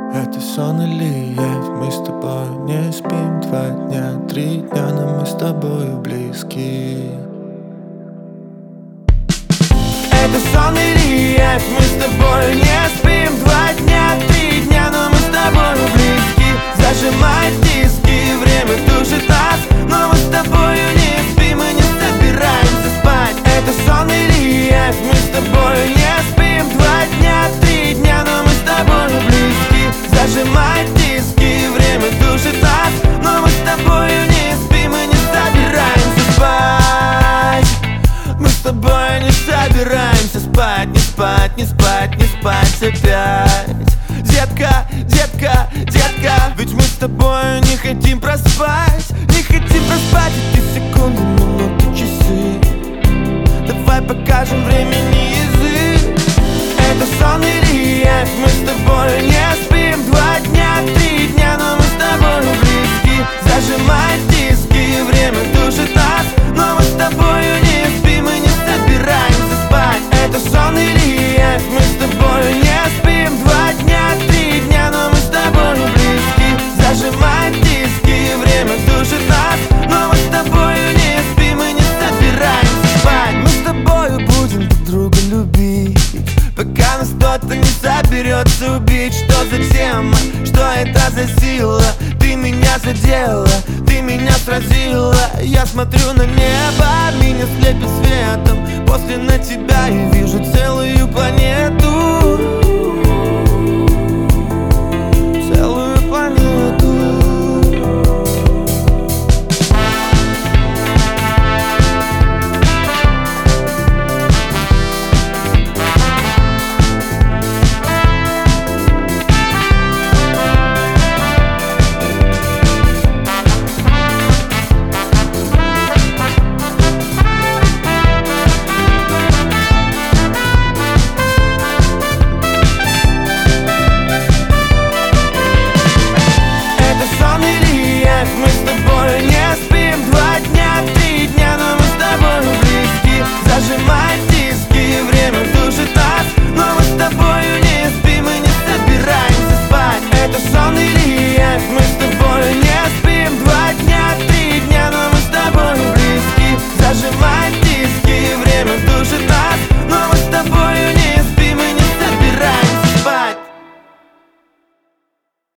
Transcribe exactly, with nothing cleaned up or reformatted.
Это сон или явь? Мы с тобой не спим два дня, три дня, но мы с тобою близки. Это сон или явь? Мы с тобой не спим два дня, три дня, но мы с тобою близки. Зажимай диски, время душит нас, но мы с тобою не спим и не собираемся спать. Это сон или явь? Мы с тобой не спим два дня, три дня, но мы с тобою близки. Зажимай диски, время душит нас, но мы с тобою не спим и не собираемся спать. Мы с тобой не собираемся спать, не спать, не спать, не спать опять. Детка, детка, детка, ведь мы с тобой не хотим проспать. Не хотим проспать эти секунды, минуты, часы. Давай покажем времени язык. Это сон или явь? Мы с тобой не спим два дня, три дня, но мы с тобой близки. Зажимай диски, время душит нас, но мы с тобою не спим и не собираемся спать. Это сон или явь? Мы с тобой не спим два дня, три дня, но мы с тобою близки. Зажимай диски, время душит нас, но мы с тобою не спим и не собираемся спать. Мы с тобою будем друг друга любить, пока нас кто-то не соберется убить. Что за тема? Что это за сила? Ты меня задела, ты меня сразила. Я смотрю на небо, меня слепит светом. После на тебя я вижу целую планету.